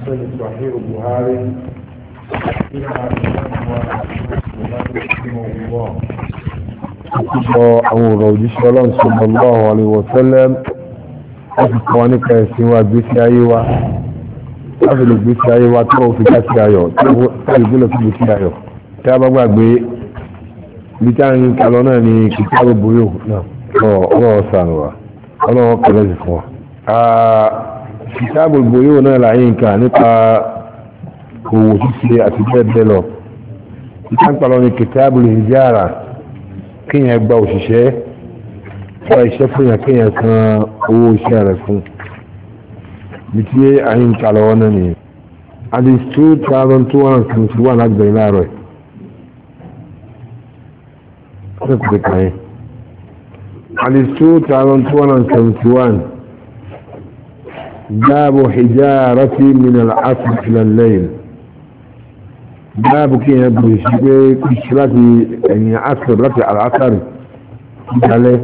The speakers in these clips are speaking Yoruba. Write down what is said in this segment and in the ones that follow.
في صحيح البخاري أمور رجيش الله صلى الله عليه وسلم أفقوانك يسيوا بيسي أيوة أفل بيسي أيوة تروا في بيسي أيوة تقول في بيسي أيوة تابع بي بتاعي كالوناني كتاب البيوت نعم الله سانوا الله قبل إخوة كتاب البيوت نالعين كان هو تسلي أتجاد له كان قالوا كتاب الهجارة كين يبقى وشيشه فايشفنا كين يكون هو شارفون بتي عين قالوا حديث 2271 أكبر ناروي حديث 2271 باب حجارة من العصر إلى الليل باب كي يبدو شيء كشلاتي يعني عصر رفع العصر عليه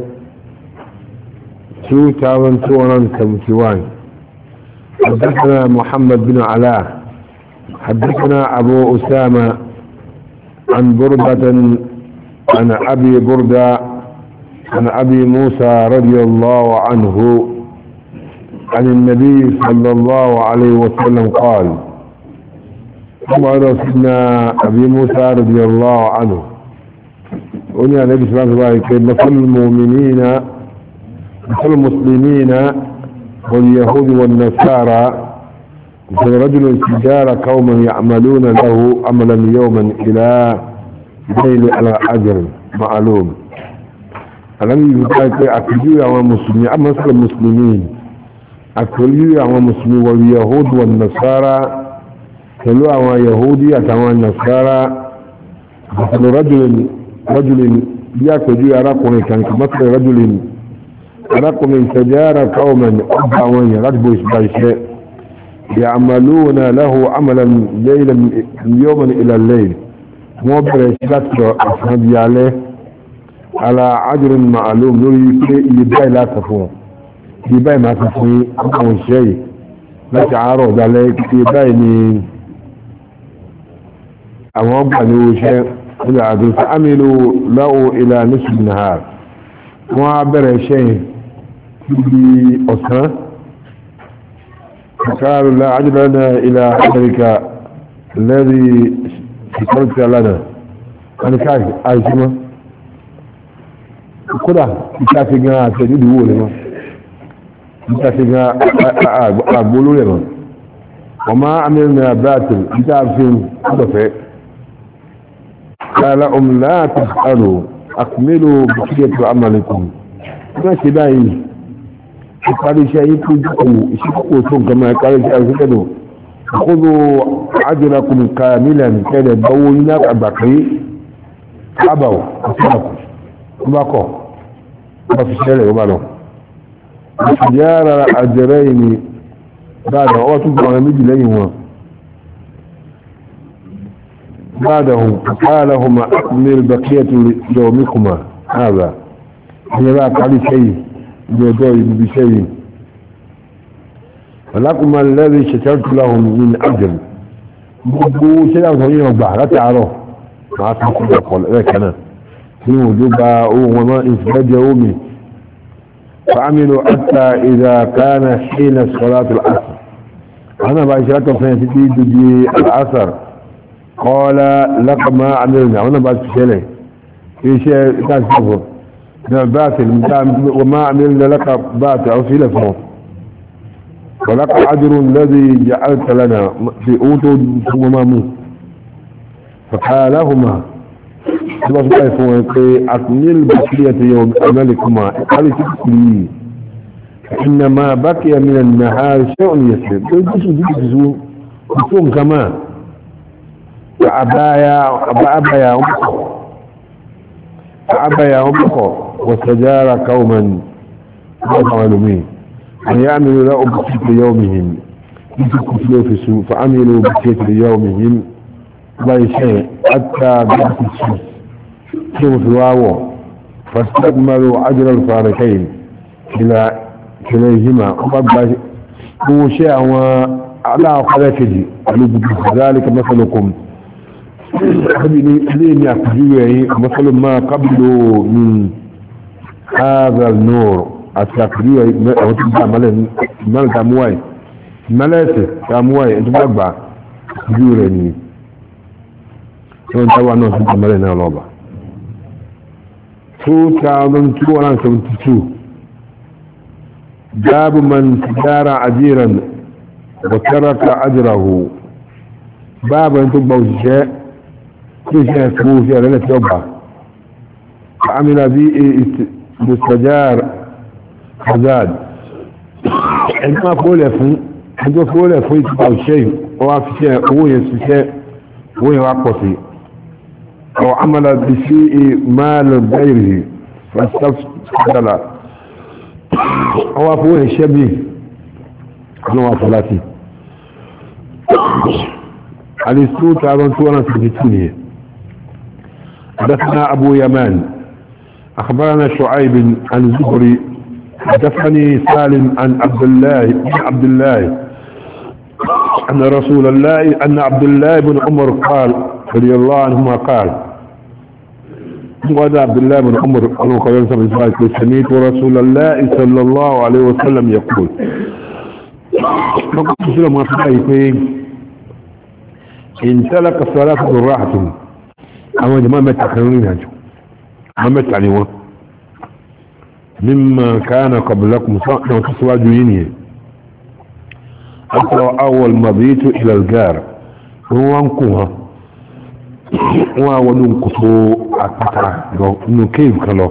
2271 حدثنا محمد بن علاء حدثنا أبو أسامة عن بردة عن أبي بردة عن أبي موسى رضي الله عنه عن النبي صلى الله عليه وسلم قال قال سيدنا أبي موسى رضي الله عنه قلنا النبي صلى الله عليه وسلم مثل المؤمنين مثل المسلمين واليهود والنصارى مثل رجل استجار قوما يعملون له عملا يوما إلى ليل على أجر معلوم الذي يقول أكدوا يا مسلمين أما مثل المسلمين أكدوا يا مسلمين واليهود والنصارى كلوا أما يهودي أتوا النصارى مثل رجل يأكدوا يراكم كان كمثل رجل يراكم تجار قوما أبعوين رجبوا إسبايشي يعملون له عملا ليلا يوما إلى الليل موبر شكرا أصحابي عليه على عجر معلوم يباي لا تفون يباي ما تفون أول شيء لا تعارض عليك يبايني أمام له شيء فعملوا له إلى نصف النهار وعبر شيء في أسرة فقالوا لا عجل لنا إلى حضرك الذي شكرت لنا أنا كيف عايشما كده كافينا تجد هو لما كافينا أقولوا لما وما عملنا باطل كافين هدفه قال لهم لا تسألوا أكملوا بقية عملكم ما شباهي قال شيء يشكوا كما قال شيء خذوا عجلكم كاملا كان بولنا بقي أبوا أصنعكم وباقوا ما في الشارع وبالهم التجارة أجرين بعد أوتوا برامج ليهما بعدهم قالهما أكمل بقية يومكما هذا هي لا علي شيء يدوي بشيء فلكم الذي شكرت لهم من أجل بقوا شيئا صغيرا بحر لا تعرف ما أصبح يقول ذلك أنا في وجوبة وما إثبات يومي فعملوا حتى إذا كان حين صلاة العصر أنا بعشرة فنسيتي تجي العصر قال لك ما عملنا وانا بعد شيء في شيء تاسفه باطل وما عملنا لك باطل او في لفظه ولك عجر الذي جعلت لنا في اوتو ومامو فقالهما اكمل بقية يوم عملكما قال تكلي فانما بقي من النهار شيء يسير يجلسوا كمان فأبى أمكو وسجار قوما معلومين أن يعملوا له بقية يومهم يتكتلوا في السوء فعملوا بقية يومهم لا شيء حتى بعث الشمس كيف الواو فاستكملوا عجل الفارقين كليهما هو شيء على قلاتي ذلك مثلكم لين يأخذوا مثل ما قبلوا من هذا النور التقدير وتبقى ملك أمواي ملاسة أمواي أنت بقى جورني وانت وانا سبحانه ملينا الله 2272 باب من تجار عجيرا وترك أجره باب أن تبقى الشيء كل شيء يسموه فيها ليلة يوبع فعمل به مستجار حزاد عندما قول يفن يتبع الشيء وفي شيء هو يسمي شيء هو يوقفي أو عمل بشيء مال غيره فاستفدل هو فوه الشبيه أنه صلاتي الاسلوط عبان سوانا سبتوني حدثنا أبو يمان أخبرنا شعيب عن الزهري حدثني سالم عن عبد الله أن رسول الله أن عبد الله بن عمر قال رضي الله عنهما قال وهذا عبد الله بن عمر قال سمعت رسول الله صلى الله عليه وسلم يقول فقلت له ما فيه إن تلك الصلاة بالراحة أما ما متعلمين هجو ما متعلمون مما كان قبلكم تسوى جوينيه أطلع أول مبيت إلى الجار هو أنكوها وننقصوا أكتر إنه كيف كله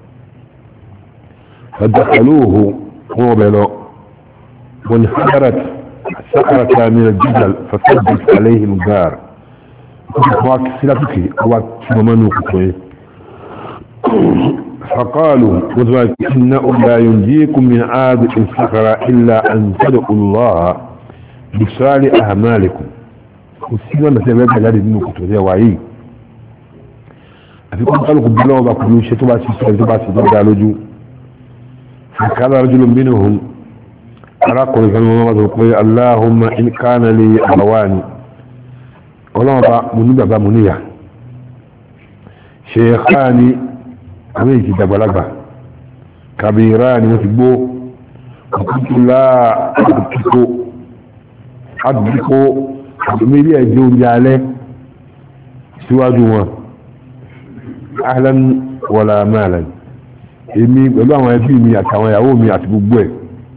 فدخلوه هو بلو وانحدرت سكرة من الجبل فثبت عليهم الجار سلاتك فقالوا إنه لا ينجيكم من عاد الصخرة إلا أن تدعوا الله بصالح أعمالكم والسيما مثلا يبقى جاري دينه كتو زي وعي أفكم قالوا بالله وبقلوا شتبع سيسر فقال رجل منهم أراقوا لكم اللهم إن كان لي أبواني ولما بقى منيبا منيا شيخاني أميكي دبلغا كبيراني وتبو وقلت لا أدبكو أدميلي أجيون جالي سواجوا أهلا ولا مالا إمي بلوان ويبيني أتوان يومي أتبوبوي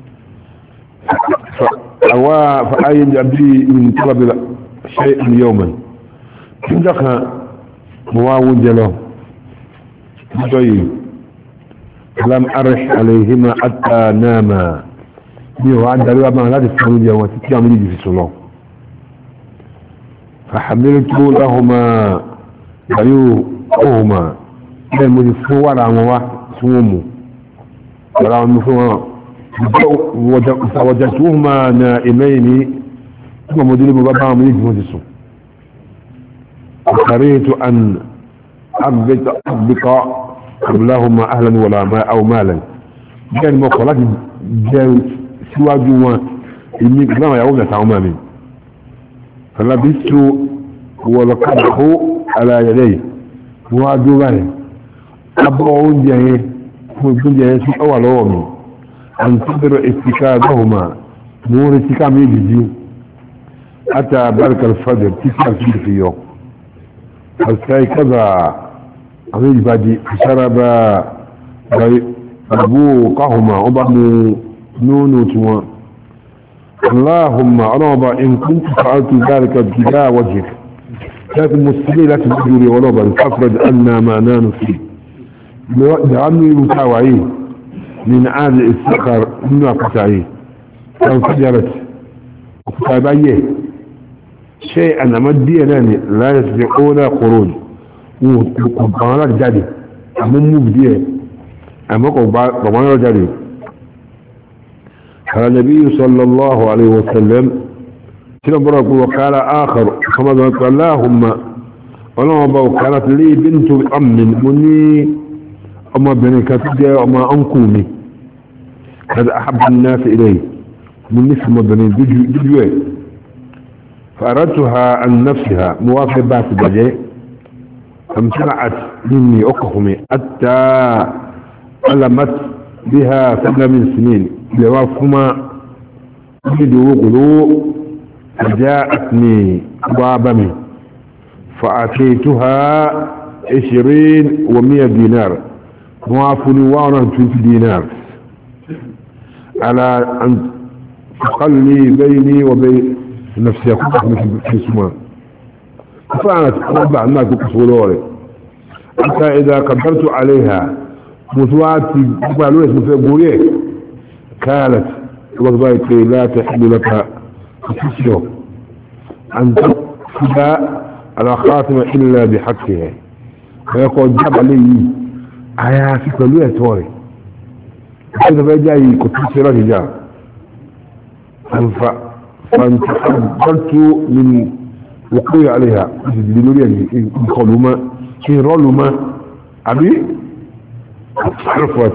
فأين أبدي من طلب شيء يوما عندك مواون جلو طيب لم أرح عليهما حتى ناما بيو عند الوابا لا تفهموا جوا تتعمل يجي في صلاة فحملت لهما بيوهما كان مدفوع على مواح سمومو ولا مفهوم وجدتهما نائمين ثم مدير بابا من يجي وقريت أن أبقى قبلهما أهلا ولا ماء أو مالا كان مقالات جاو سواجوا إني كلام يعود تعمامي فلبست ولقده على يديه وأدوغاني أبقون جاهي ويكون جاهي في أول يومي انتظر استكادهما نور استكام يجزي حتى برك الفجر تسعة في يوم فاستيقظ عميل بادي شرب ربوقهما وضعوا نونوتما اللهم رابا إن كنت فعلت ذلك ابتداء وجهك كانت المستحيلة تبدو لي ولوبا تفرج أن ما نان فيه لعمي متاوعين من عاد السخر من قطعيه فانفجرت وكتابيه شيئا مديا لا يستطيعون خروج وقبانات جادي أمم مبديه أما قبانات جادي قال النبي صلى الله عليه وسلم وقال آخر كما قال اللهم ولما كانت لي بنت أم مني أما بني كتجي أما أنكومي هذا أحب الناس إليه من نسمة بني دجوة فأردتها عن نفسها موافق بات بجي فامتنعت مني أقهمي حتى علمت بها 7 سنين لوافهما بدو قلوب فجاءتني بابمي فأتيتها 20 و100 دينار موافني 120 دينار على أن تخلي بيني وبين نفسي في اسمها ففعلت ربع الناس بقصولوري حتى إذا قدرت عليها متواتي بقالوا اسمه في قوليه قالت وضعت لا تحل لك تسجه أن تفدى على خاتمة إلا بحقها ويقول جاب علي عياتي كلها توري هذا بقى جاي كنت سيراتي جاء فانتقلت من وقوع عليها يقولوا ما يرولوا ما أبي صرفت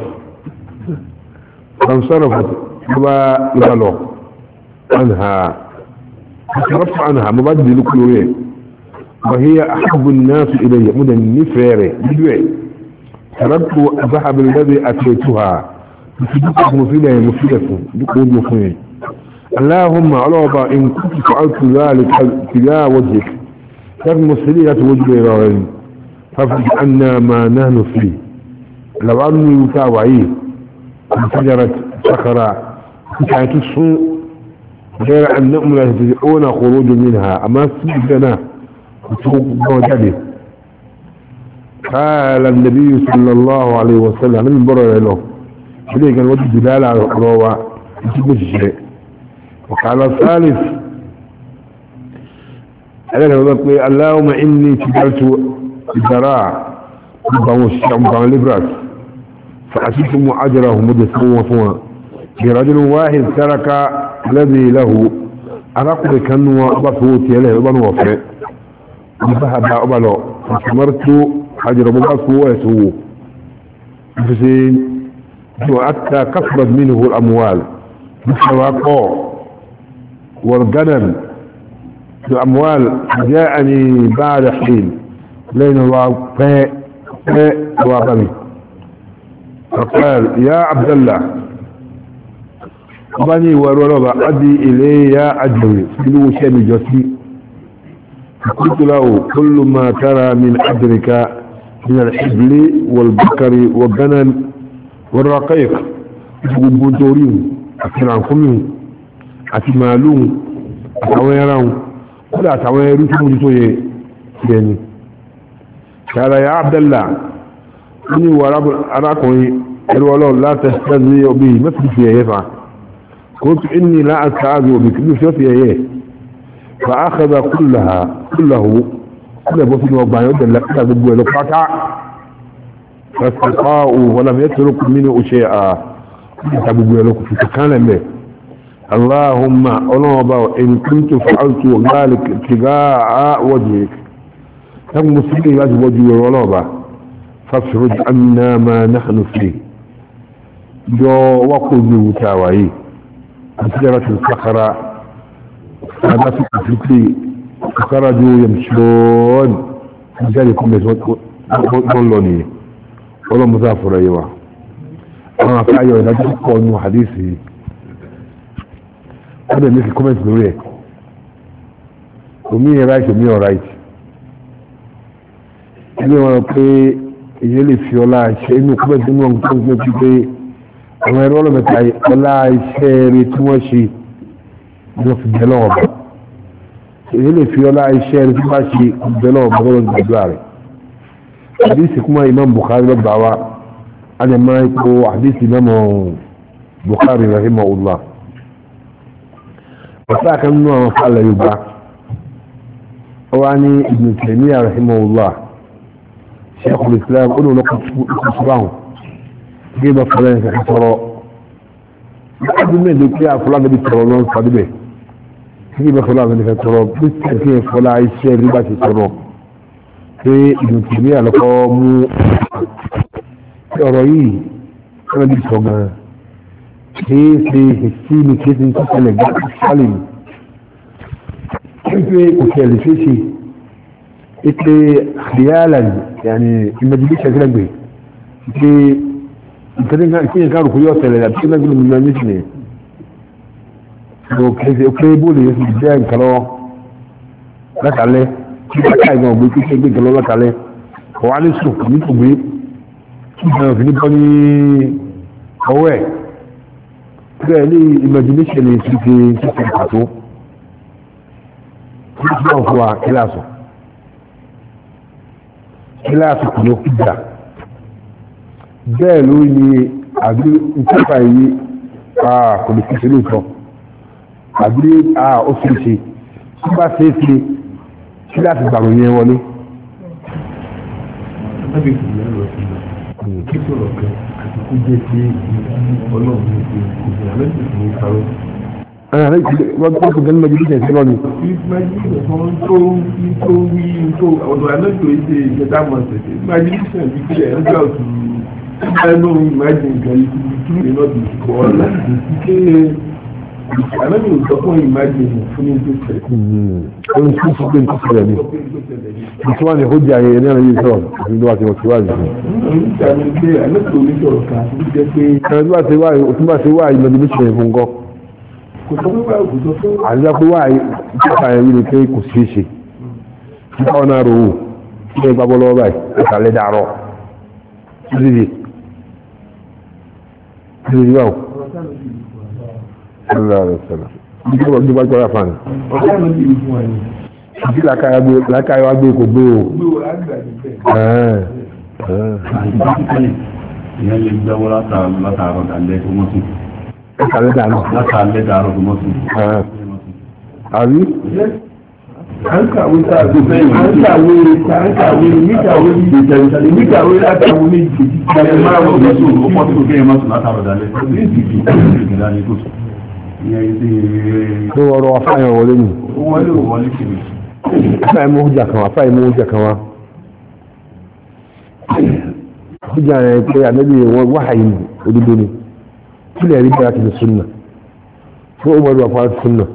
فانصرفت وغلو عنها صرفت عنها مبدل كل وهي أحب الناس إلي مدن نفيري بدوي تركت ذهب الذي أتيتها بسبب مفيدة يقول مفيدة اللهم علوبا إن كنت فعلت ذلك ابتلاء وجهك فالمسلية وجه إلهي فافرج عنا ما نحن فيه لو أني يتاوعيه انفجرت صخرة كانت السوء غير أن نؤمن يتجئون خروج منها أما سيدنا وجده قال النبي صلى الله عليه وسلم من برر له إليه كان وجه دلالة على الروى يجب الشيء وقال الثالث اللهم إني تجعلت الزراع مبعون الإبراس فأسيتم أجره مدسوا وفوا برجل واحد ترك الذي له أرقل كانوا أبطوتي له أبن وفاء وذهب أبلو فثمرت أجر مبعثه ويسوه فسين وأتى كثرت منه الأموال بالسواقع والغنم الأموال جاءني بعد حين لين الله وغني فقال يا عبد الله بني ورولوبا أدي إلي يا أجري سلو شامي جسي فقلت له كل ما ترى من أجرك من الحبل والبكر والغنم والرقيق يقولون تورين أكثر عنكم أتمالون أتويرون كل أتويرون تموتوا يعني قال يا عبد الله إني ورب أراكم الولو لا تستهزئ به مثل فيه يفعل قلت إني لا أستعاذ بك مثل فيه فأخذ كله كل بطن وبعين يدل لك أبوه لقطع فاستقاءوا ولم يترك منه شيئا أبوه لك فكان به اللهم أولوبا إن كنت فعلت ذلك ابتغاء وجهك تم مسلمين لازم وجهه أولوبا فافرج عنا ما نحن فيه جو وقل تاوعي أسجرت الصخرة هذا في الفكري فخرجوا يمشون ذلكم يقولوني ولا مضافر أيوة أنا في أيوة لا تقول من حديثي هذا مثل كومنت نوريه ومين رايت ومين رايت ilé wọn pé èyí lè fi ọlá iṣẹ́ inú kọ́mẹ̀tì inú ọ̀hún tó ń gbé pípé àwọn ẹ̀rọ ọlọ́mẹta ọlá iṣẹ́ rẹ̀ tí wọ́n ṣe ni wọ́n fi bẹ̀ lọ́wọ́ bá èyí lè fi ọlá iṣẹ́ rẹ̀ tí wọ́n ṣe bẹ̀ lọ́wọ́ bá lọ́wọ́ gbàdúrà rẹ̀ àdìsí kúmọ̀ Imam Bukhari lọ́gbà wa a lè máa ipò àdìsí Imam Bukhari rahimahullah ọ̀sá kan nínú àwọn fàlẹ̀ Yorùbá ọwá ní Ibn Taymiyyah rahimahullah شيخ الإسلام قلوا لقد صباهم جيب فلان في حصراء لحد ما يدوك يا فلان دي ترولون صدبه جيب فلان دي حصراء بالتأكيد فلان الشيء رباك حصراء في ابن تيمية لقاموا في أرأيه أنا دي صغير كيف السيني كيف انتصل الجاء السلم إيه وكالي فيشي إيه خيالا يعني المجلس شكلك به إيه كده كانوا كيوتا اللي كده نقول من المجلس اوكي بولي يسمي الجان كلام لك عليه كيف كاي قوم بيكي كيف بيكي لك عليه هو عليه السوق ميكو بي كيف في نبني هو كده لي imagination اللي في حاتو كيف هو كلاسه كله كده ده لوني عبد انتفاعي كل كيسلوتو àbí ọ́fíìsì tí bá ṣe é ṣe kí láti gbàgbọ́ yẹn wọlé. kí sọ̀rọ̀ kan àti kó jẹ́ sí ọlọ́run ní ìgbìyànjú àmẹ́sì ní ìfarọ́. wọ́n tó kún gẹ́gẹ́ mẹ́jọ bíjẹ̀ sí lọ́nà. tó wí tó ọ̀dọ̀ àmẹ́sì ò ṣe ìjẹta mọ̀ ṣẹ̀ṣẹ̀ imagination ti kílẹ̀ ẹgbẹ́ ọ̀tún ẹgbẹ́ imagine nǹkan ìtúrú ìrìnàjò ìkọ̀ láti ṣe àmẹ́bí ò sọ fún ìmájìnì fún ní tó fẹ́. ohun tí ó fún pé nǹkan fẹ́rẹ̀ ni tí wọ́n ní ó jẹ́ ayẹyẹ ní àyè sọ̀rọ̀ àti ní wàá ti wọ́n ti wá yìí. nígbà mi pé àmẹ́bí ò ní sọ̀rọ̀ kan àti bí jẹ́ pé. ẹni tí wọ́n ti wá ìmọ̀ ní bíṣẹ̀ fún gọ́. kò sọ pé kò sọ fún. àti pé wá ìjọba ẹ̀rí ni pé kò sí ṣe nípa ọ̀nà rò ó ṣe gbàgbọ́ lọ́wọ́ báyìí ẹ̀ka lẹ́dà àárọ̀ sallallahu alaihi wasallam nígbà gbogbo agbára fani ọ̀gá mi ti rí fún wa ni àti làkàyà wa gbé kò gbé o ìyẹn lè gbẹ́wọ́ látàárọ̀ dalẹ́ tó mọ́tò látàlẹ́ dàárọ̀ tó mọ́tò àrí àǹkàwé níkàwé látàwọn méjì ẹ̀ máa wọ́n mọ́tò ó pọ̀ tó kéèyàn mọ́tò látàárọ̀ dalẹ́ tó ní ìdí ìgbìdá ní kò tó ọ̀rọ̀ afáyàn wọlé nù wọlé kiri afáyàn mú hujja kan wá hujja rẹ̀ pé ànábì wọn wáhàyí òdodo ni kí lè rí bí láti lè súnà fún ọmọ ìlú àpá súnà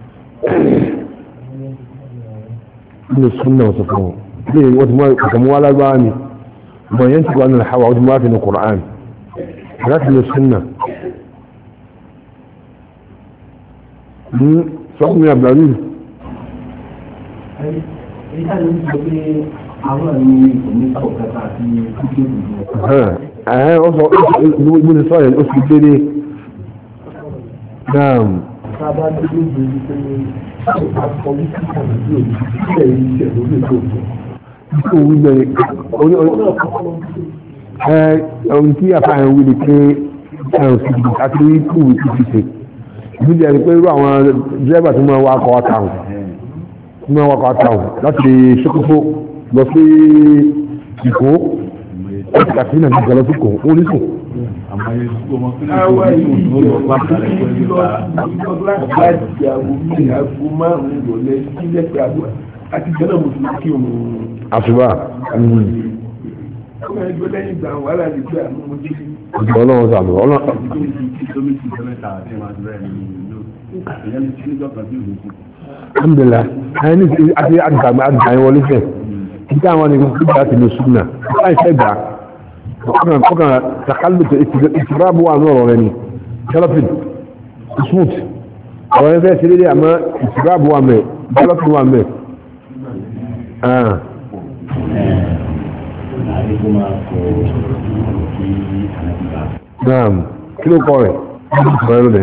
nínú súnà wọ́n sọ fún wọn bí wọ́n ti mú àkàmú wá lágbára ni wọ́n yẹn ti wà nínú àwà ọdún wáfi ní Qur'an láti lè súnà sọ́kùnrin àbúrò àwọn ní oníkọ̀ọ́kẹ́ta àti kúkẹ́ ìlú ìgbóni sọ́yẹ̀ ó sì dédé náà sábà dúró lórí pé àkọlù kíkà ní òṣìṣẹ́ ìṣẹ̀ lórí tó ikú wíjẹ ohun tí àfáàyàn wí ni pé ẹ̀rùn sí ìgbà àti ikú wí ti ṣe ìbílẹ̀ ni pé irú àwọn dírẹ́bà tó máa wakọ̀ àtàwọn láti Sókótó lọ sí Ìkó láti Kàtsínà ní ìgbàlọ́ sí Ìkó ó ní sùn. Àṣùbà. Ọlọ́run sàlù alhamdulillah ẹni àti àgbàyìn wọlé fẹ́ nígbà àwọn ènìyàn tó gbà ti lè súnà láì fẹ́ gbà ọkàn takálùtò ìtìrábù wà náà rẹ̀ ni jálọ́fìn smooth àwọn ẹgbẹ́ ṣe lédè àmọ́ ìtìrábù wà mẹ́ jálọ́fìn wà mẹ́ naam kí ló kọ́ rẹ̀ ọ̀rẹ́ lóde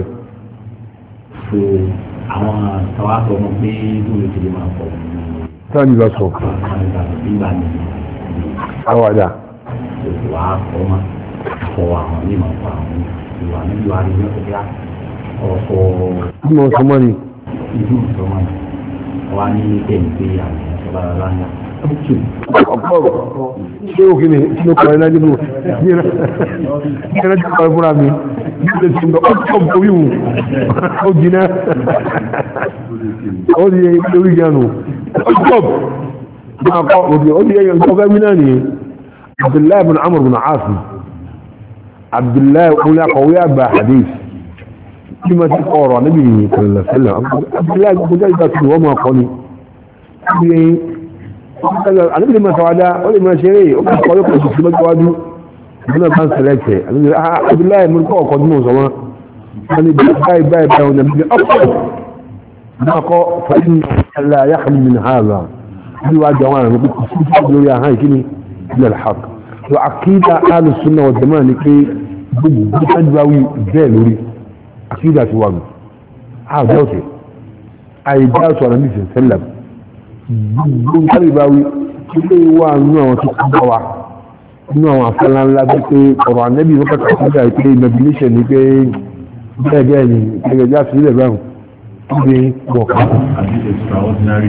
àwọn tàwa sọ mọ pé lórí ìdílé máa pọ̀. sáà ní lọ sọ. nígbà ní àwàdà. wà á kọ́ ma fọ àwọn onímọ̀ fọ àwọn ìwà níbi wà ní ọ̀gá ọ̀fọ̀. bí mo sọ mọ́ ni. ìlú ìsọmọ ni wà ní ẹ̀yìn pé àwọn ìjọba rárá ń yá. ọ̀pọ̀ ṣé o kì ní ṣé o kọ̀ ẹ́ lájú bò ní ẹ̀rọ tí kọ̀ ẹ́ fúnra mi ní ṣe ti ń lọ ọ̀pọ̀ orí wù ó jiná ó di lórí ìjánu ọ̀pọ̀ máa kọ́ òbí ó di ẹ̀yàn tó fẹ́ wí náà nìyẹn Abdullahi bin Amr bin Asim Abdullahi òun akọ̀wé àgbà hadith bí ma ti kọ̀ ọ̀rọ̀ níbi ìyìn kẹlẹ̀ sẹ́lẹ̀ Abdullahi gbogbo ìgbà tí wọ́n máa kọ́ ni àníbi lè máa sàwádá ó lè máa ṣeré ó kọ́ yóò kọ́ sí lọ́jọ́wájú ìgbóná bá ń sẹlẹ̀tẹ̀ Abdullahi mú kọ́ ọkọ̀ nínú ọ̀sán wọn ni báyìí ọ̀nà bí ọkọ̀ náà kọ́ fẹ́yìn aláyàkàmì min hàzà bí wàá jọ wọn àrùn kò sí lórí àhán ìkíni ilẹ̀ alhaq tó àkídà alùsùnà wà jẹ́mọ́ ni pé gbogbo kájúwáwí bẹ́ẹ̀ lórí àkídà ti wà nù àjọ́sẹ̀ àìdá sọ̀rọ̀ ní ìsẹ̀sẹ̀lẹ̀ gbogbo kájúwáwí ilé wà nínú àwọn tó kú bá wa nínú àwọn afẹ́lá ńlá bí pé ọ̀rọ̀ ànẹ́bí ló kàkà sílẹ̀ àìpé imagination ni pé bẹ́ẹ̀ ni gẹ́gẹ́ já sílẹ̀ báwọn tó gbé wọ̀ ká. àti extraordinary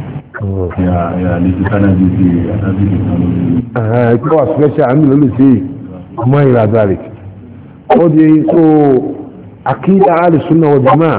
lẹ́tí kánàbí ti àtàbí ìtàn ẹ̀kọ́ wà special àmì ló lè ṣe ọmọ ìlà zari ó di so àkídà alùsùnà wal jamaa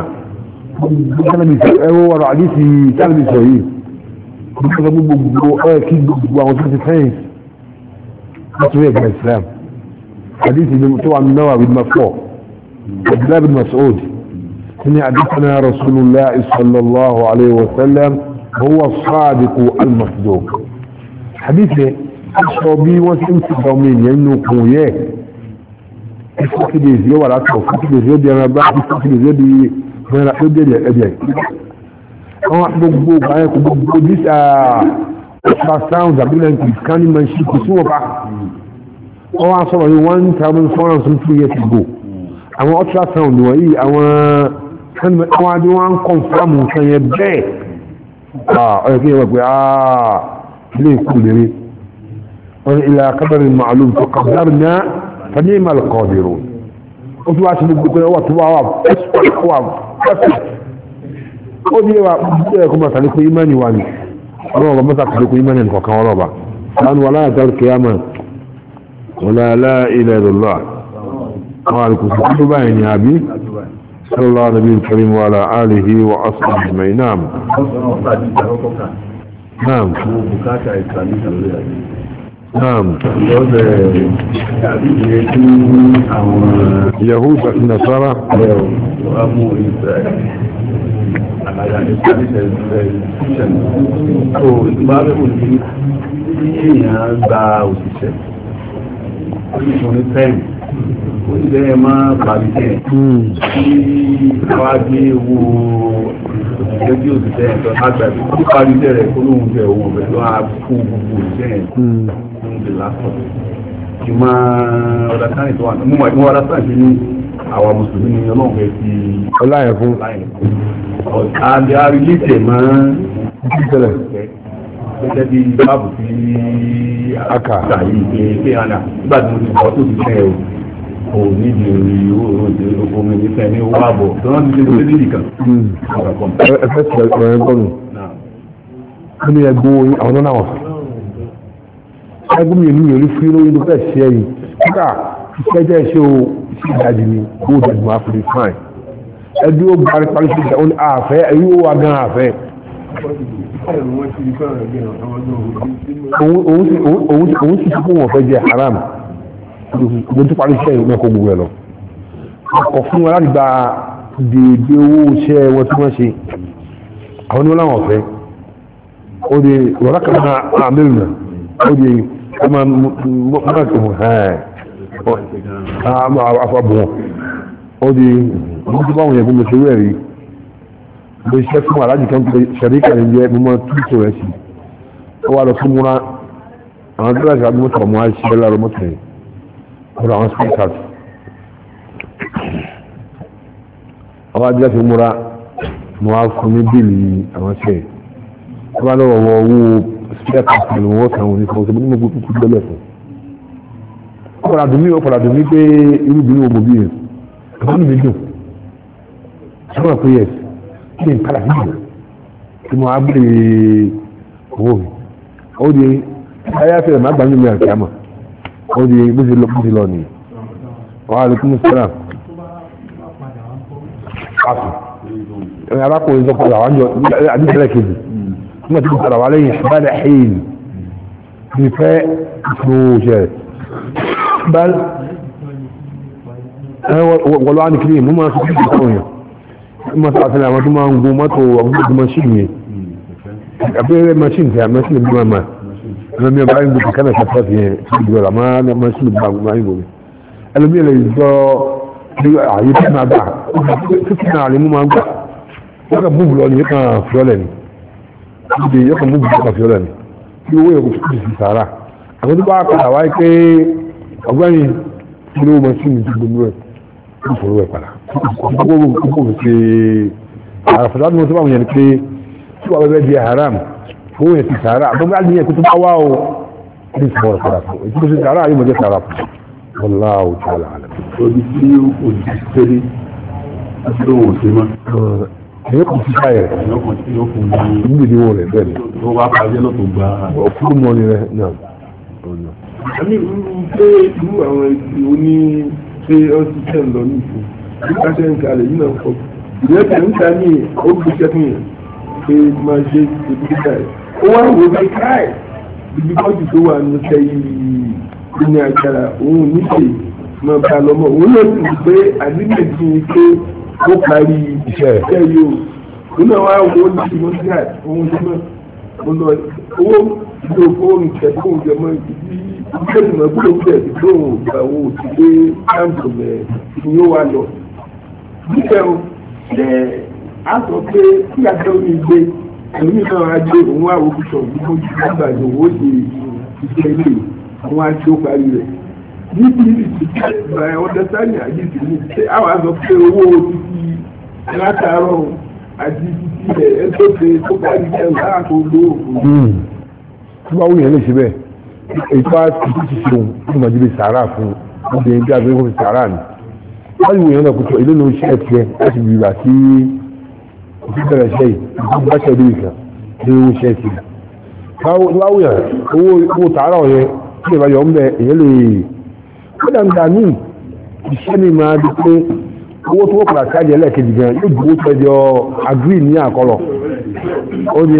ẹwọ́ wọ̀rọ̀ àdísì tálíbì sọ yìí gbogbo kí gbogbo àwọn tó ti fẹ́yìn láti rí ẹgbẹ́ islam àdísì tó wà náwà bí mafọ́ abdullahi bin mas'ud ní àdísànà rasulullah sallallahu alaihi wasallam هو الصادق المصدوق حديثه الصوبي وسنت دومين ينو كويه فكدي زي ولا تو فكدي زي دي انا بعد فكدي زي دي ما راح يدي ابي هو بوبو باي بوبو ديس sounds ability can man shi ku so ba o wa so 1400 years ago àwọn ultrasound wọ̀nyí àwọn kan àwọn di wan confirm kan ye be ọ̀yọ̀ kí wọ́n pé ilé ìkú lèrè wọ́n ilẹ̀ akádàrí ma'alum tó kàbára náà fàní ìmàlì kọ̀ọ̀dẹ̀rọ̀ ó fi wá sí gbogbo pé ọwọ́ tó wà perfect ó ní ẹwà gbogbo ẹ̀kọ́ máa tàbí pé imani wà ní ọlọ́ọ̀bá mọ́ta tàbí pé imani nìkọ̀kan ọlọ́ọ̀bá sánú wà láyà tàbí kìyàmà wọ́n láyà ilẹ̀ ìrọ̀lọ́ àwọn àrùkùsù tó báyìí ni àbí صلى الله عليه الكريم وعلى آله وأصحابه أجمعين نعم نعم نعم يهود النصارى oníbẹ̀rẹ̀ máa parí tẹ́ wá gbé owó òṣìṣẹ́ tí òṣìṣẹ́ ẹ̀tọ́ lágbàbí tí parí tẹ́ rẹ̀ kó lóhun jẹ́ owó rẹ̀ ló á kó gbogbo òṣìṣẹ́ ẹ̀ fún ìdè lásọ̀ kí máa ọ̀dà sáyẹn tó wà mú ọ̀dà sáyẹn ní àwa mùsùlùmí ni ọlọ́run fẹ́ fi ọláyẹ̀ fún àbí arílẹ̀ máa ń tẹ̀lẹ̀ gẹ́gẹ́ bí báàbù tí a kà yìí pé àná nígbà tí mo ti kọ́ tó ti fẹ́ o níbi owó omi nífẹ̀ẹ́ ní owó àbọ̀ tó wọ́n ti ṣe lórí nídìí kan. ẹfẹ́ ti ọ̀rẹ́ gbọ́nù ó ní ẹgbẹ́ oyin àwọn náà wà ẹgbẹ́ mi ìlú yòrí fún lórí lókè sí ẹ̀yìn nígbà iṣẹ́ jẹ́ iṣẹ́ o iṣẹ́ ìdájì ni kó o dẹ̀ máa fi fine ẹbí ó parí parí sí ìjà ó ní àfẹ́ ẹ̀yí ó wà gan àfẹ́ òun sì fún wọn fẹ́ jẹ haram gbogbo tó parí iṣẹ́ ìrìnà kó gbogbo ẹ̀ lọ ọkọ̀ fún wọn láti gba dèédé owó iṣẹ́ wọn tí wọ́n ṣe àwọn oníwọ́n láwọn ọ̀fẹ́ ó di wọ́n lákàtà náà àmìlìnà ó di ọmọ mọ́tò afọ́bùn ó di wọ́n tó báwọn yẹn fún mi ṣe wẹ́rí mo ṣiṣẹ́ fún aláàjì kan pé ṣẹ̀ríkà ní jẹ́ mo máa tútù rẹ̀ sí ó wà lọ fún múra àwọn tó láti àdúgbò sọ̀rọ̀ mọ́ àìṣẹ́ lára mọ́tò yìí ọ̀rọ̀ àwọn speakers àwọn ajá fi múra mo wá fún ní bíìlì àwọn ṣe wọ́n bá lọ́wọ́ owó speakers pẹ̀lú owó kan òní kan ṣe mo kúkú gbẹ́lẹ̀ fún ó padà dùn mí pé irú ìbínú wo mo bí yẹn ìbánú mi dùn sọ́wọ́n pé yẹn kí ni padà nígbà tí mo á gbé owó mi ó di ayé àfẹ́rẹ́ má gbà ń yún mi àti àmà ó di bó ti lọ nìyí wàhálà alaikum salaam àfù arákùnrin tó padà wájọ àdíṣẹ́lẹ̀ kejì nígbà tí ó padà wá lẹ́yìn ìbálẹ̀ ẹ̀yìn ní fẹ́ ìfòòṣẹ́ wọ́n lọ́wọ́ ní kí ní mú máa fi kí ìfòòyàn mọ́ sàtẹ́lẹ̀ àwọn tó máa ń gun mọ́tò àwọn tó máa ṣì ní abẹ́rẹ́ machine tí a machine bí wọ́n máa ẹlòmí ọba ayé gbogbo kánà kẹfọ́ sí yẹn tí ìdúró rà máa ní machine bí wọ́n máa ń gbòmí ẹlòmí ẹlẹ́ ìjọ àyè tí máa gbà 50 naira ni mo máa ń gbà wọ́n kà búùbù lọ ní yóò kàn fiọ́lẹ̀ ni ìdè yóò kàn búùbù kàn fiọ́lẹ̀ ni kí owó yẹn kò tó sì sàárà àwọn tó bá padà wáyé pé ọgbẹ́ni kí ló machine ti gbòmí rẹ̀ ó fòrò ẹ̀ padà gbogbo fi ṣe àràfàdà ní wọ́n tó bá wọn yẹn pé tí wọ́n bẹ́ẹ̀ di haram fún yẹn ti sàárà àbọ̀gbẹ́ àti yẹn kó tó bá wá o ní ìfọwọ́rọ̀ padà fún èyí tó ṣe sàárà yóò mọ̀ jẹ́ sàárà fún wallahu ta'ala alam. ojú tí ó ti tẹ́lẹ̀ láti lóhùn òṣè mọ́. èyí kò sí káyẹ̀ rẹ̀ ẹ̀yọ́ kan tí ó fún mi níbi ìdíwọ́ rẹ̀ bẹ́ẹ̀ ni tó bá pàdé náà tó gba ọkùnrin mọ́ ni rẹ̀ náà. àmì pé irú àwọn èsì oní pé ọtí tẹ̀ ń lọ ní ìfún nípa ṣe ń kalẹ̀ yìí náà kọ́ ìrẹsẹ̀ ń ta ní ọgbẹ́sẹ̀ fún yẹn pé máa ṣe ìdílé káì ó wá wò pé káì ibi kọ́jú tó wà ní ṣe yìí ní agbára òun níṣe máa bá lọ́mọ òun náà sì rí pé àdínlẹ̀ ti ní pé ó parí iṣẹ́ yìí o òun náà wá wò ó ní ìmọ̀ sí àì òun tó mọ̀ owó ìlú fóònù tẹ̀síwò jẹmọ́ ìdí ìgbésùnmọ̀ gbọ́dọ̀ ti gbóhùn ògbà owó ti gbé káàmpù rẹ̀ ni ó wà lọ. Nígbà wo ṣé a sọ pé kí àjọ mi gbé ẹ̀mí náà á gbé òun àwọn òkúṣọ̀ gbogbo jù nígbà tó owó ṣe iṣẹ́ ilé àwọn aṣọ parí rẹ̀. Níbi ìgbà ọ̀dẹ́sánì àjíṣe ní ṣé àwọn àṣọ pé owó títí látàárọ̀ àti títí ẹ̀ tó ṣe tó parí jẹ́ láàkó gbóògùn. tí wọ́n wúyẹn lè ṣe bẹ́ẹ̀ èyí tó ti ṣe òun tí mo jẹ́ sàárà fún obìnrin bí abẹ́rẹ́ kò fi sàárà ni wọ́n yìí wúyẹn náà kò tó ilé ló ń ṣe ẹ̀tìẹ́ láti bí ibà sí òfin bẹ̀rẹ̀ ṣe yìí ìfún bá ṣe ìlú ìkan ní owó ṣe ẹ̀tì wọ́n wúyẹn owó tààrà ọ̀yẹ́ tí ìbá yọ ń bẹ èyí lè kódà ń dà ní iṣẹ́ mi máa di pé owó tó wọ́pàá káàdì ẹlẹ́ẹ̀kejì gan yóò dúró pẹ́jọ agree ní àkọlọ̀ ó ní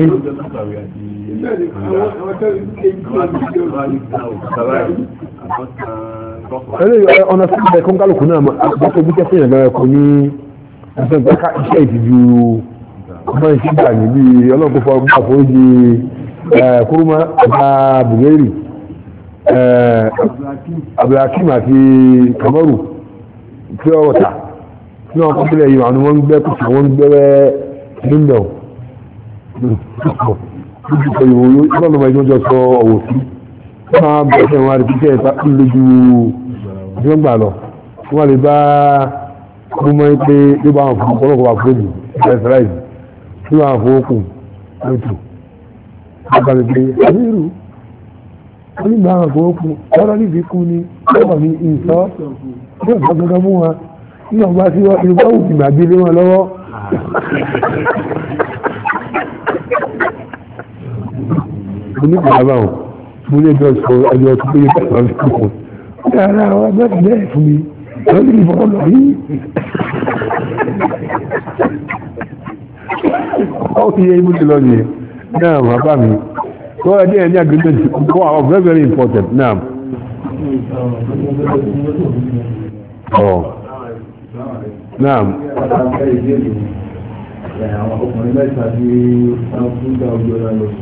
ọ̀nà sí ìbẹ̀ kún kálùkù náà àgbàtò bí kẹfẹ́ ìyàgbà ẹ̀kọ́ ní ẹ̀sẹ̀ ìgbàká iṣẹ́ ìtìjú ọmọ ìṣẹ́gbà níbi ọlọ́pọ̀fọ́ àforíjì kúrúmá àbá bùgẹ́rì abdulhakeem àti kamaru pure water tí wọ́n kọ́ sílẹ̀ yìí àwọn wọ́n ń gbẹ́ kùsà wọ́n ń gbẹ́rẹ́ window lójú sọ ìwò lọ́nà ọmọ ìjọjọ sọ ọ̀wọ̀ sí wọ́n máa bẹ̀rẹ̀ wọn àti pípẹ́ ìta lójú ìjọ gbà lọ wọ́n lè bá ọmọ pé yóò bá wọn fún ọlọ́kọ̀ wà fún ìfẹ́sìláìsì tí wọ́n fún okùn lótú wọ́n bá lè pé àmírù wọ́n ní bá wọn fún okùn ọ̀rọ̀ níbi kú ni ọ̀rọ̀ ní ìsọ́ yóò bá gbọ́gbọ́ mú wọn ní ọgbà tí wọ́n ìrùbá òkú gbàgbé lé wọn lọ́wọ́ onígbàlábà wọn mo lè jọ sọ ọjọ́ tó péye pẹ̀lú ọdún kọ̀ọ̀kan ní ara àwọn agbẹ́bí bẹ́ẹ̀ fún mi wọ́n lè fọ́ lọ rí ọ́ fi yẹ ibùdó lọ nìyẹn náà bàbá mi tó ẹdí ẹni agreement wọ́n are very very important náà. Naam. Àwọn ọkùnrin mẹ́ta tí wọ́n fún dá ojú ọ̀rọ̀ lọ.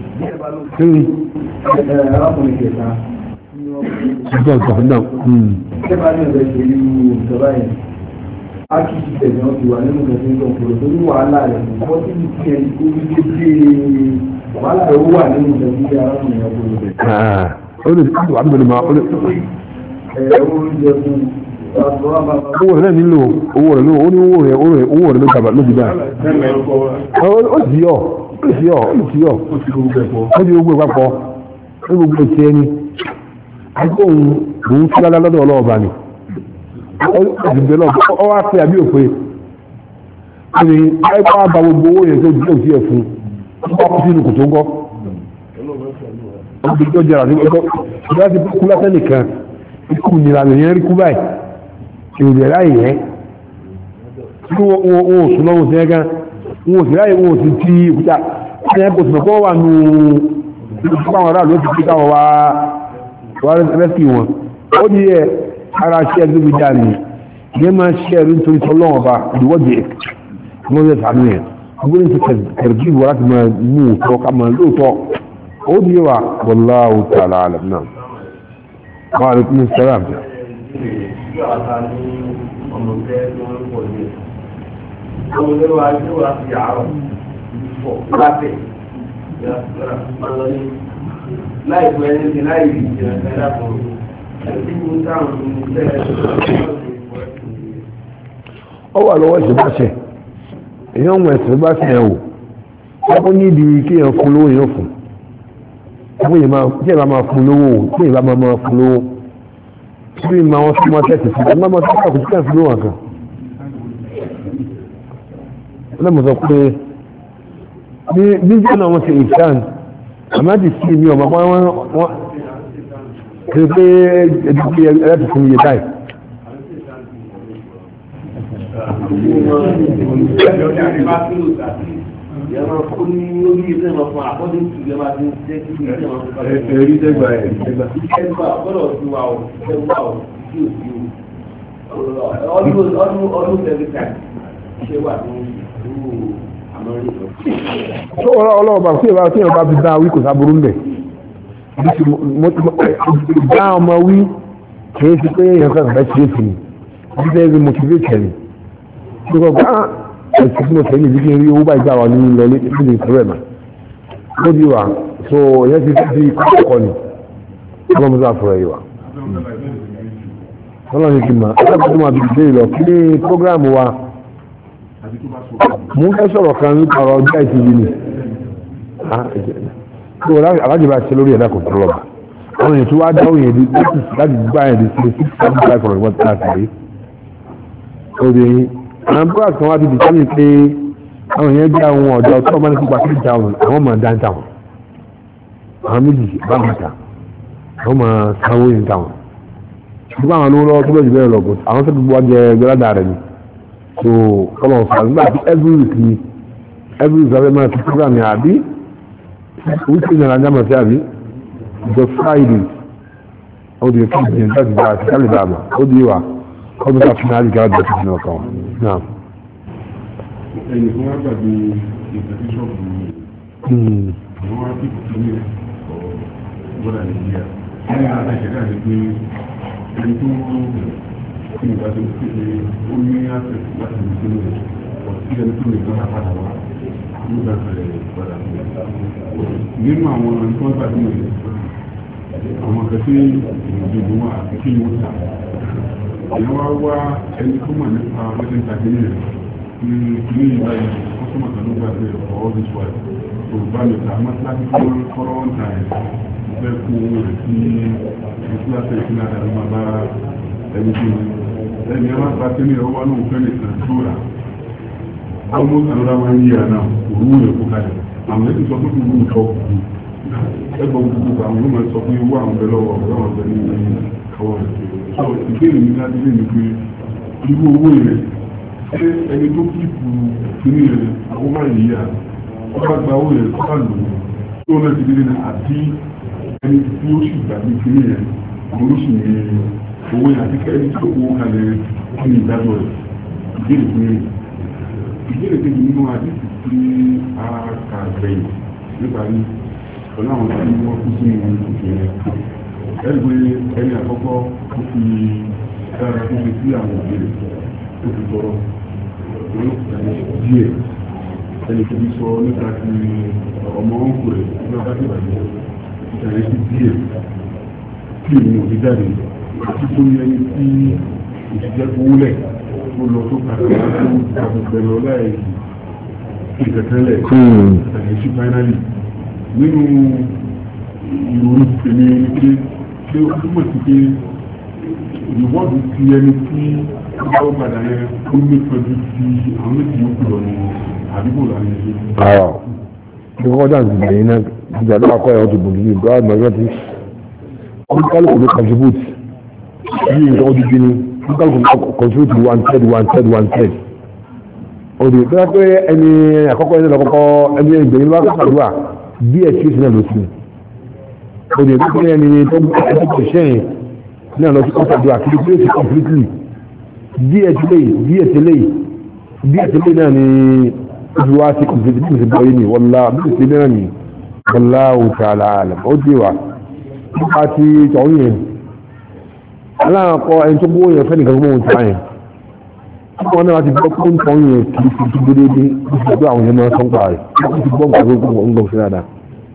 Arákùnrin kẹta. Ṣùgbọ́n ọ̀gbọ̀n náà. Ṣé bá ní ọ̀rẹ́ ṣe irú ìjọba yẹn? A kì í tẹ̀lé wọn ti wà nínú kẹsí ń tàn kúrò torí wàhálà rẹ̀ kò wọ́n ti ti ẹ̀ kó ní dédé wàhálà rẹ̀ ó wà nínú kẹsí arákùnrin yẹn kúrò bẹ̀. Ó lè ṣe àdúgbò ní máa. Oúnjẹ fún owó rẹ̀ nílò owó rẹ̀ ló ní owó rẹ̀ ló gbàgbà ló ti dá ó sì yọ ó ti gbogbo ìpapọ̀ ó gbogbo ìtì ẹni àgbò òun fúlálá lọ́dọ̀ ọlọ́ọ̀bà ni ó ti bẹ̀rẹ̀ ọ wá fẹ́ àbí òpin ó ní ẹgbẹ́ àbá gbogbo owó yẹn tó di òtí ẹ̀ fún ó bá kú sínú kò tó ń gọ́ ó ti tó jẹrà sí ọjọ́ ìgbà tí kú lásán nìkan ikú nira nìyẹn rí kú báyìí ìròyìn láyé yẹn tí wọ́n ò sún lọ́wọ́ sí ẹgán wọ́n ò sí láyé wọ́n ò sí tí ìkúta ẹ̀yẹn kò sì mọ̀kọ́ wà nù ìpáwọn aráàlú ti fi káwọn wá rẹ́sì wọn ó ní ẹ ara ṣẹ́ ẹgbẹ́ gbé dáa ní ìyẹn máa ṣẹ́ ẹ̀rú nítorí tọ́lọ́wọ́ bá ìwọ́dì wọ́n yẹ sàánú yẹn gbogbo ní kẹrìkì wọ́n láti máa mú òtọ́ ká máa lóòtọ́ ó di wà wallahu ta'ala alam náà wà á rí kí ní sẹ́rà àbẹ̀. láìpẹ́ ẹni tí láì rí ìjìnlẹ̀ ẹ̀dá kan ẹ̀sìn mú táwọn ọmọ tẹ́lẹ̀ ó wà lọ́wọ́ ìṣẹ́báṣẹ́ èyàn mọ̀ ẹ̀sìn bá fi hàn wò wọ́n ní ibi kí èèyàn fún lówó èèyàn fún kí èèyàn máa fún lówó kí èèyàn máa fún lówó kí èèyàn máa fún máa tẹ̀sí fún ẹgbẹ́ máa tẹ́sí àkókò kí èèyàn fún lówó kan ọlọ́mọ sọ pé bí jẹ́ náà wọ́n ṣe ìṣàn àmájì sí mi ọmọ wọn kí pé ẹ̀dí fún iye báyìí ẹ̀rí dẹ́gbà ẹ̀rí dẹ́gbà. ọlọ́ọ̀bà tí ìbá tí ìbá fi dá wí kò sáburú ń bẹ̀ dá ọmọ wí kìí sí pé èèyàn kan fẹ́ ṣe é sí ni bí fẹ́ rí motivate ni tí wọ́n bá ẹ̀sìn tí mo fẹ́ ní ìdí kí n rí owó bá ìjà wà ní ilẹ̀ ní ìfẹ́ mà ó di wà so ìyẹn ti fi kọ́kọ́ ni wọ́n mú sáà fúra yìí wà. wọ́n lọ́nà kí n máa ẹ̀sìn tó máa fi dé lọ kí ní program wa mo ń fẹ́ sọ̀rọ̀ kan nípa ọ̀rọ̀ ọjọ́ ìtìjú ni tó alájọba ṣe lórí ẹ̀dá kò tó lọ́ba àwọn èèyàn tó wá dáwọ́ yẹn di láti gbá yẹn di sí 675 ọ̀rọ̀ ìwọ́n tí a ti rí obìnrin àwọn bros kan wá ti dìtẹ́mì pé àwọn èèyàn jẹ́ àwọn ọ̀dọ́ tó ọmọ ní pípa 3,000 àwọn máa dá ń tàwọn àwọn méjì bá mẹ́ta àwọn máa sanwó yẹn tàwọn ṣùgbọ́n àwọn olówó lọ́wọ́ tó bẹ̀rẹ̀ bẹ́ẹ̀ lọ́gùn àwọn tó gbogbo ọjọ́ gbẹ́ládà rẹ̀ ni so kọ́lọ̀ ọ̀fà nígbà tí every week abẹ́ máa fi program yẹn àbí weekly náà lájá mọ̀ sí àbí the Friday ó di kí ìgbìyànjú láti bá àti kálí bàmà ó di wà ọdún ká fún àríkà ọdún tó fi náà kàn náà. ẹnì kan wá gbàgbé ìgbàgbé ṣọ́ọ̀bù àwọn wá bí kò ní ọ̀gbọ́dà Nàìjíríà ní àtàkẹ́rẹ́ àti pé ẹni tó kí ni ìgbàgbé pé ó ní àṣẹ láti lè gbé lórí ọ̀sí ẹni tó lè gbọ́dà padà wá nígbà padà nínú àwọn tó ń gbàgbé àwọn akẹ́kẹ́ ìrìnàjò wà àti kí ni ó ta ìyẹn wá wá ẹni tó mọ̀ nípa ọdún ìtàgé rẹ̀ ní ilé ìbáyìí wọ́n tó mọ̀tàn ló gbàgbé for all this while tó bá lè ta mọ́tíláṣí fọ́rọ́ ń ta ẹ̀ fẹ́ kó owó rẹ̀ sí mọ́tíláṣí ìpínlẹ̀ àdàlú máa bá ẹni tó ẹni ẹ máa bá tẹ́lẹ̀ ọwọ́ náà fẹ́ lè tàn tó rà ọmọ kanúra máa ń yíra náà òru rẹ̀ kó kalẹ̀ àwọn ẹni sọ fún ìlú ìtọ́ ẹgbọ́n gbogbo àwọn ọmọ sọ fún owó àwọn bẹ̀rẹ̀ ọwọ́ àwọn bẹ̀rẹ̀ ní ọwọ́ rẹ̀ so ìbéèrè mi láti lè ní pé irú owó rẹ̀ ṣé ẹni tó kíkù kíní rẹ̀ àwọn máa yìí yà ó bá gba owó rẹ̀ tó bá lò ó tó náà ti délé náà àti ẹni tí ó sì gbà ní kíní rẹ̀ àwọn ló sì ní owó yẹn àti kẹ́ni tó owó kalẹ̀ kí ni ìdájọ́ rẹ̀ ìbéèrè fún mi ìbéèrè kejì nínú àdìsí tí a kà gbẹ̀yìn nípa ní pẹ̀lú àwọn tí wọ́n kú sí ìwọ̀n ìṣẹ̀lẹ̀ ẹgbẹ́ ẹni àkọ́kọ́ ó fi dára tó fi sí àwọn òbèrè tó fi tọrọ díẹ̀ ẹni tó fi sọ nípa ti ọmọ òǹkù rẹ̀ ní ọjọ́ ìbàjẹ́ ìṣẹ̀lẹ̀ sí díẹ̀ tí èmi ò fi jáde àti tó yẹ ní tí òṣìṣẹ́ gbówólẹ̀ tó lọ tó kàrà tó gbàgbẹ̀ lọ láì ìkẹ̀kẹ́lẹ̀ ẹ̀yẹ̀ sí fáínálì nínú ìròyìn tèmi ní pé ṣé ó túmọ̀ sí pé ìwọ́dù ti ẹni tí ó padà yẹn ó ní pẹ̀lú ti àwọn méjì yókù lọ ní àdúgbò láàrin ẹgbẹ́. ààrọ̀ bí wọ́n dà sí ìgbẹ̀yìn náà ìjà ló akọ́ ẹ̀ ọdún bòlú ní ìgbà àgbà tí kálukú ló contribute bí nǹkan ó dídí ní kálukú contribute 1/3 òdì bí wọ́n pé ẹni àkọ́kọ́ ẹni lọ́kọ́kọ́ ẹni ìgbẹ̀yìn ló wá kọ́kọ́ bí ẹ̀sì ìsinmi ló sí òdì bí wọ́n ẹni tó kò ṣẹ́yìn náà lọ sí kọ́kọ́ àkílí pé ó sì completely díẹ̀ tí lẹ́yìn náà ni الواسي كنت في البيني والله بسناني والله تعالى عالم وديوا حاتي تعوين لا قوة ان تبوي يفني كمون تعين وانا عادي بكون تعوين كيف تقولي لي بسبوع وهنا صنقاي تبون كذوق انغو سنادا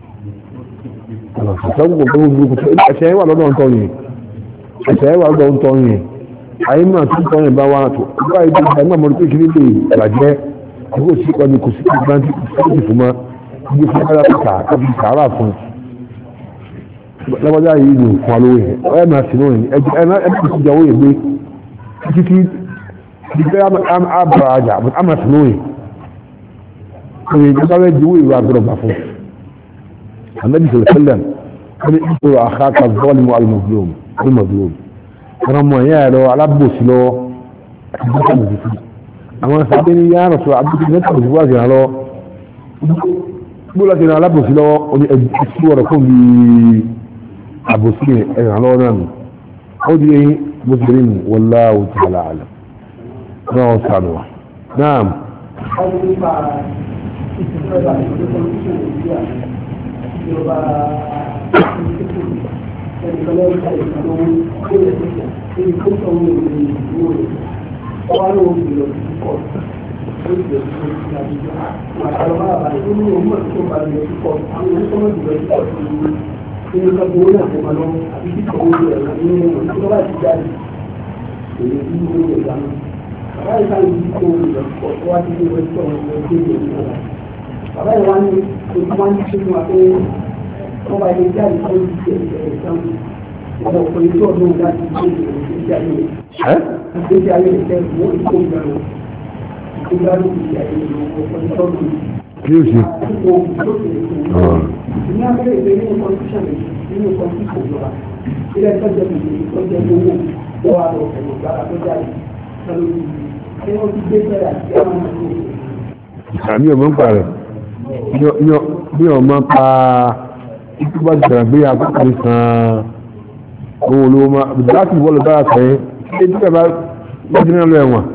سووا كذوق اشياء ولا دون تعوين اشياء ولا دون تعوين اي ما تعوين باواتو باي باي ما مرتي كلي لاجه هو سي كوني كو سي بانتي كو فما bí fún alákàtà àbí sàárà fún lọ́wọ́dá yìí ní fún alówó yẹn ẹ máa sì lóyìn ẹbí ti jẹ́wọ́ yẹn gbé títí dípẹ́ àbúrò àjà a máa sì lóyìn òyìn tó bá jẹ́wọ́ ìwé àgbọ̀rọ̀ gbà fún ànábì sọ̀rọ̀ sẹ́lẹ̀m wọ́n ní ìṣòro àkáàkà bọ́ọ̀lù mọ́ alùmọ̀gbìlóòmù wọn mọ̀ ẹ̀yà ẹ̀rọ alábòsí lọ́wọ́ àti bọ́ọ̀lù mọ̀gbìlóòmù àwọn sábẹ́ ní yára sọ àbúkí mẹ́ta òsì wájú àlọ́ bóla ti ràn alábòsí lọ́wọ́ oní ẹ̀sí ọ̀rọ̀ fún bí àbòsí ẹ̀ràn lọ́wọ́ náà nù ó di eyín bó ti rí nù wallahu ta'ala a'lam náà ó sànù wà náà. Kí o ṣe? Ní abẹ́rẹ́ ìgbé nínú constitution nínú constitution ìjọba, ilé ẹjọ́ jẹ́ ìgbé owó tó wà lọ ẹ̀rọ gbára tó jáde lórí kí wọ́n ti gbé fẹ́rẹ̀ àti àwọn ọmọ ìlú. Àmì ọmọ ń pa rẹ̀, bí ọmọ pa ikú bá jẹ̀rẹ̀ gbé àkókò san owó olówó máa láti wọ́lọ̀ bára sẹ́yìn, kí ẹ tí bàbá lọ́jọ́ náà lọ ẹ̀wọ̀n.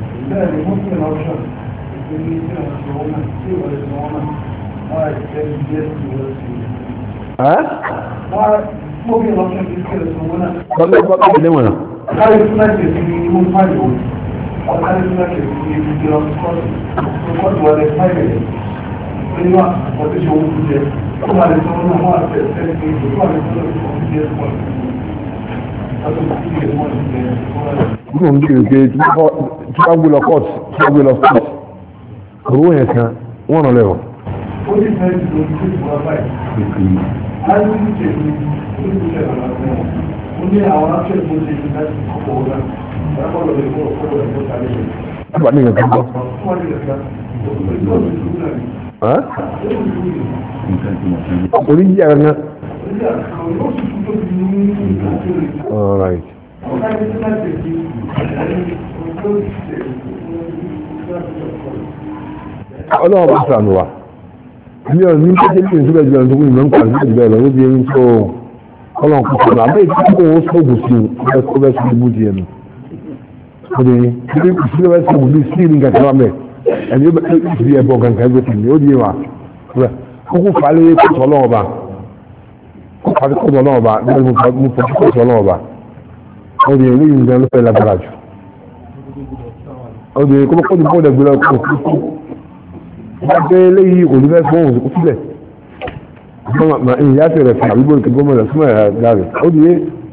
Mo ń bèèrè pé tí wọ́n gbé lọ kọ́ọ̀tù tí wọ́n gbé lọ kọ́ọ̀tù owó yẹn kan wọ́n rán lẹ́wọ̀. Ó ti fẹ́ ju ojú tó ti wá báyìí. Láti ní ìṣèlú ní ìṣẹ̀lẹ̀ lọ́sẹ̀ wọn. Ó ní àwọn aṣẹ́ tó ṣe ní láti kọ́kọ́ wọn náà. Ẹ̀kọ́ lọ lè kó ọ̀pọ̀ ẹ̀kọ́ sáré rẹ̀. Àbá ní ìrẹ̀kọ́ gbọ́. Oríjì ẹ̀rọ náà. All right. Ọlọ́run bá sànù wa ní ọ̀rọ̀ ní kéde ní ìṣúgbẹ́ ìjọba tó kún ìmọ̀ ń pàdé ìjọba ẹ̀rọ ló di ẹni tó ọlọ́run kò sọ̀rọ̀ àbẹ́ ìtí kò wọ́n sọ́ọ̀bù sí ó bẹ́ sí ibú di ẹnu ó di ní ìṣúgbẹ́ bẹ́ sọ́ọ̀bù bí sí ní gàtí wà mẹ́ ẹni ó bẹ́ sí ẹbọ gàǹkà ẹgbẹ́ tì ní ó di wa kókó falẹ̀ kótó ọlọ́run ba kókó falẹ̀ kótó ọlọ́run ba ní mo fọ́ kótó ọlọ́run ba ó di ní ìgbà ló fẹ́ lágbára jù ó di kókó ní bọ́ọ̀dẹ̀ gbé lọ kókó gbẹ́ lẹ́yìn olùfẹ́ fún òun kó sílẹ̀ ma ń yá tẹ̀rẹ̀ fún àbíbò nǹkan gómìnà lọ súnmọ́ ẹ̀rọ dáre ó di yé.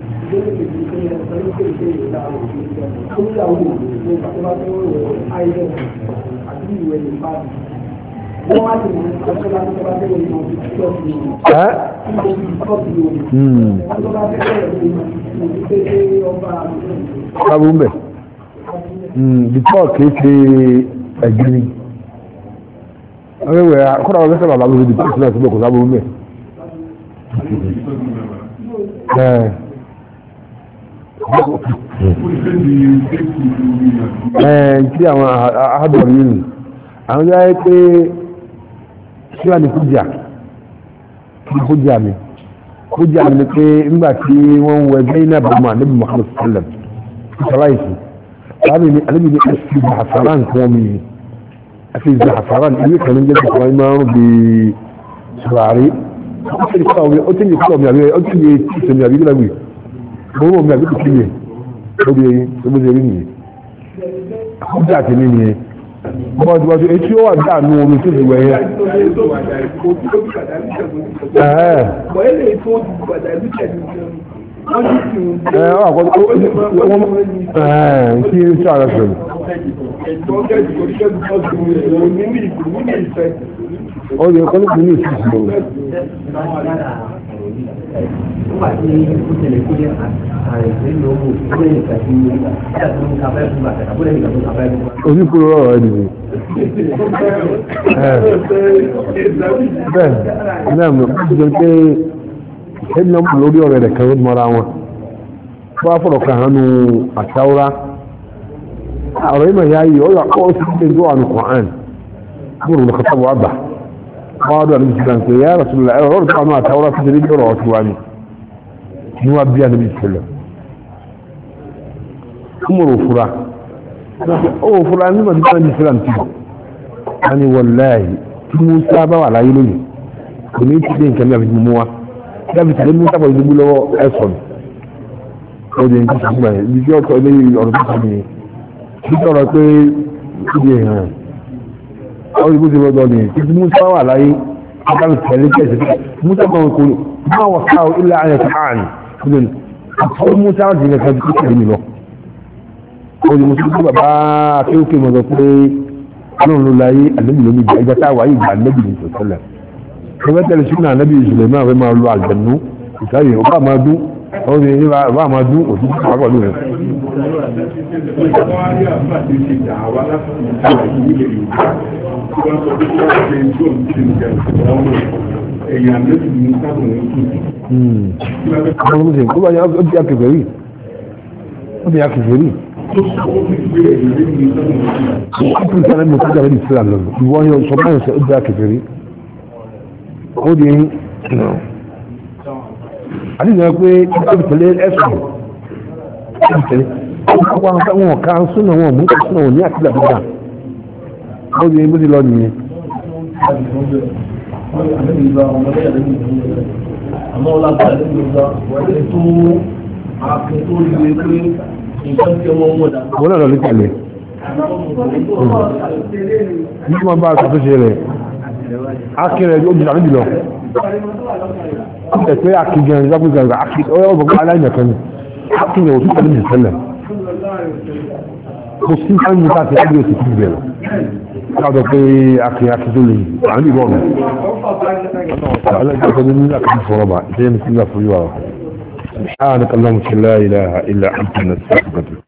sábà ń bẹ̀ bìtọ́ kìí ṣe ẹ̀gbìn ọ̀rẹ́wẹ̀ akọ́dà ọ̀rẹ́ sábà bá lórí ìpínlẹ̀ sílẹ̀ síbẹ̀ kò sábà ń bẹ̀. Tí àwọn àádọ́rù yìí nì àwọn yáyé pé síwá ní kújà mi kújà mi ni pé nígbà tí wọ́n ń wọ ẹgbẹ́ iná bàmà níbi Muhammad sallam ìsọláìsì láàbì ní alẹ́bì ní ẹ̀sìn àfàrà nǹkan wọn mi في الزعفران اللي كان جد سليمان بسراري أتني كلام يعني أتني تسمع يعني لا بي هو ما بيقول كلمة بدي يبني خدعت مني بعد إيش هو ده نوع من كل وياه كي تعرف ó yẹ kọ́ nípa ní ìsìnkú lọ. Nígbà tí ó tẹ̀lé pé ààrẹ ìlú owó ìgbé nìkan tí ó ń kafẹ́ fún bàtà àbúrò nìkan tó kafẹ́ fún bàtà. Oníkúrò rọrọ̀ ẹ̀ nìyí. Bẹ́ẹ̀ náà mo jẹ́ pé ẹni náà mọ̀ lórí ọ̀rẹ́ rẹ̀ kan ló mọ́ra wọn. Wọ́n á fọ̀rọ̀ kan hánú àtàwọ́rá. Ọ̀rọ̀ yìí mà yá yìí, ó yà kọ́ sí ilé ìjọ àánú Kọ̀án. Bùrù ló kọ́tà wà bà. قالوا النبي صلى الله عليه وسلم يا رسول الله ارجع مع التوراة تجري براسواني نوابي النبي صلى الله عليه وسلم امروا فرع او فرع ما دبا النبي صلى الله عليه وسلم يعني والله موسى با ولا يلوني كني تدين كان يا موا يا بتعلم موسى با يقول له اصل او دي انت سمع يجي تو لي اوربي كده كده ها أو يقول لي بدوني موسى ولا أي كان يتكلم كذا موسى ما يقول ما وقعه إلا أن يتعاني يقول موسى عندنا كان يتكلم له أو موسى يقول بابا كيف ما تقول أنا لا النبي لم يجي إذا تعوى يجي النبي صلى الله عليه وسلم فبدل شفنا النبي سليمان وما له على الجنة يسأله وقع ما دو أو يبقى ما دو وتبقى على له èèyàn méjì ní sábùn ní àwọn ọmọ ìsìn kó bá yá ó di akẹfẹ̀rí ó di akẹfẹ̀rí ó tún sáré mọ̀ sájà lẹ́yìn sílẹ̀ lọ́nà ìwọ́n yóò sọ báyìí sọ ó di akẹfẹ̀rí ó di àdìsàn pé ó ti tẹ̀lé ẹ̀sùn ó ti tẹ̀lé ọkọ̀ àwọn ọ̀ká súnà wọn mú ká súnà wọn ní àtìlẹ̀ àbúgbà ó di bó ti lọ nìyẹn. àmọ́ ọlágbà lẹ́nu ìgbà wọlé tó ààfin tó rí wé pé nǹkan tí ọmọ wọn dà. wọ́n náà lọ lé tẹ̀lé ní wọ́n bá ṣàtúnṣe rẹ̀ akẹ́rẹ́ ó jìnà níbi lọ ẹ̀ pé akígan ìjágbégan ọ̀bọ̀gbọ́n aláìnàkan ni akígan òtún tẹ̀lé ní ìṣẹ̀lẹ̀ kò sí káyọ̀ mú káàkiri ẹgbẹ́ òsì kí bẹ̀rẹ̀ káàdọ̀ pé akíyan tó lè àní ìrọ̀rùn aláìsàn tó ní àkàtì fọ́rọ̀ bá ìṣẹ́yẹ́ mi sí ìgbà fún yíwa سبحانك اللهم لا إله إلا أنت نستغفرك